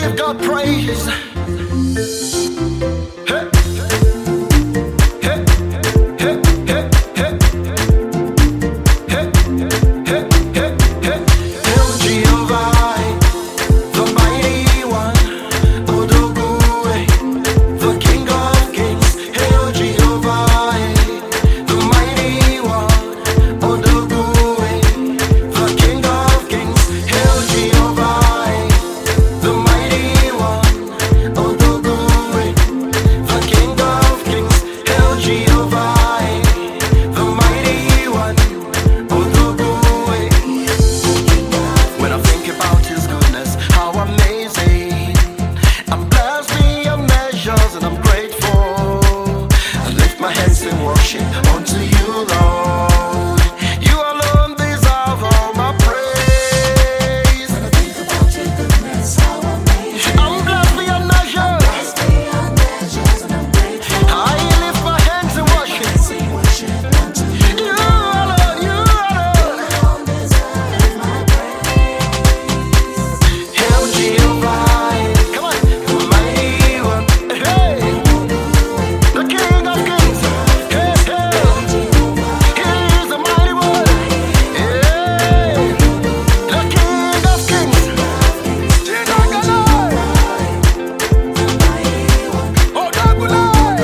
give God praise. Hey. Hey. Hey. Hey. Hey. Hey. Hey. Hey. Hey. El Jehovah, the mighty one, Odogu, the King of Kings. El Jehovah, the mighty one, Odogu, the King of Kings. El Jehovah, the mighty one, Odogu, the King of Kings. El Jehovah, the mighty one, Odogu. When I think about His goodness, how amazing! I'm blessed beyond measures and I'm grateful. I lift my hands in worship unto you, Lord. You alone deserve all my praise. When I think about your goodness, how amazing. I'm blessed beyond measures. Blessed beyond measures, and I'm grateful. I lift my hands in worship. Sing worship unto you. You alone, you alone. Alone deserve my praise. El Jehovah, come on, the mighty one. Hey, the King of Kings. Hey, hey. He is the mighty one. Hey, the King of Kings. Jinagalai. Oh, Dagulai.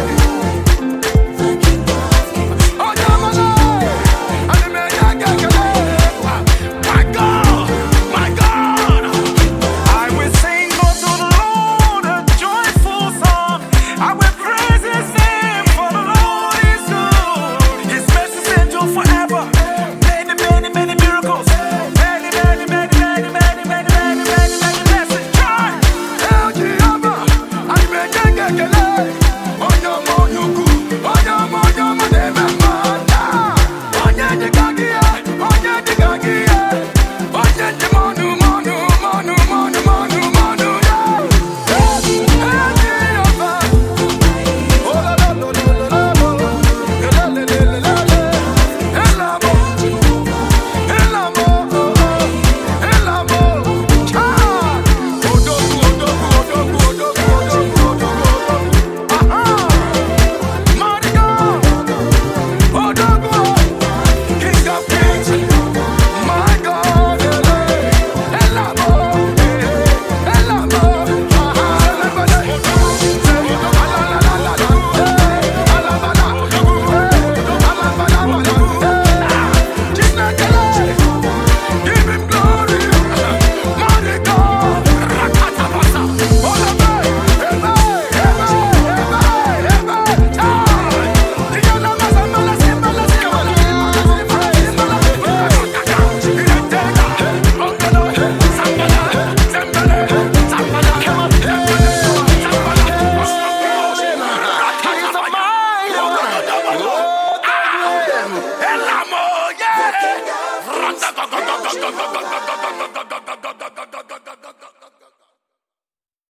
Oh, Damalai. Animeyagalai. My God, my God. I will sing unto the Lord a joyful song. I will praise His name, for the Lord is good. His mercies endure forever. Many, many, many miracles. Many, many, many, many, many, many, many, many, many blessings. Joy. El Jehovah, Animeyagalai. Onyomo yuku, onyomo yomo dememanda. Onye digagia, onye digagia. Onye di monu, monu, monu, monu, monu, monu, yeah. El Jehovah. Oh, la, la, la, la, la, la, la. La, la, la, la, la, la. El amor, el amor, oh, oh. El amor. Ah. Odogu, odogu, odogu, odogu, odogu, odogu, odogu. Aha. Mighty God. Odogu. King of Kings. My God. El amor. El amor. Aha. Give Him glory. Mighty God. Rakatabasa. Olabai. Ebai. Ebai. Ebai. Ebai. Iyana mazamala simala simala simala simala Come on.